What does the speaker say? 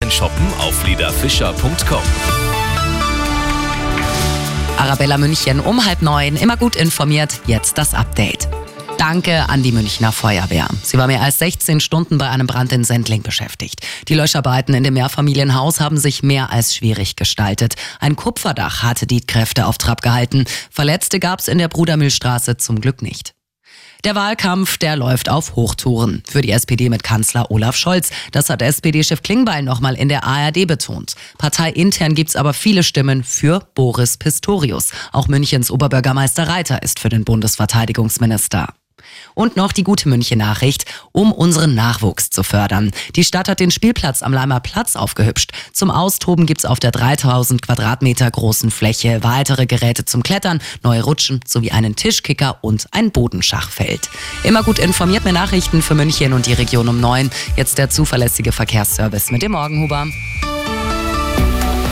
shoppen auf lederfischer.com. Arabella München um 8:30, immer gut informiert, jetzt das Update. Danke an die Münchner Feuerwehr. Sie war mehr als 16 Stunden bei einem Brand in Sendling beschäftigt. Die Löscharbeiten in dem Mehrfamilienhaus haben sich mehr als schwierig gestaltet. Ein Kupferdach hatte die Kräfte auf Trab gehalten. Verletzte gab's in der Brudermühlstraße zum Glück nicht. Der Wahlkampf, der läuft auf Hochtouren. Für die SPD mit Kanzler Olaf Scholz. Das hat SPD-Chef Klingbeil nochmal in der ARD betont. Parteiintern gibt's aber viele Stimmen für Boris Pistorius. Auch Münchens Oberbürgermeister Reiter ist für den Bundesverteidigungsminister. Und noch die gute München-Nachricht, um unseren Nachwuchs zu fördern. Die Stadt hat den Spielplatz am Leimer Platz aufgehübscht. Zum Austoben gibt's auf der 3000 Quadratmeter großen Fläche weitere Geräte zum Klettern, neue Rutschen sowie einen Tischkicker und ein Bodenschachfeld. Immer gut informiert mit Nachrichten für München und die Region um 9. Jetzt der zuverlässige Verkehrsservice mit dem Morgenhuber.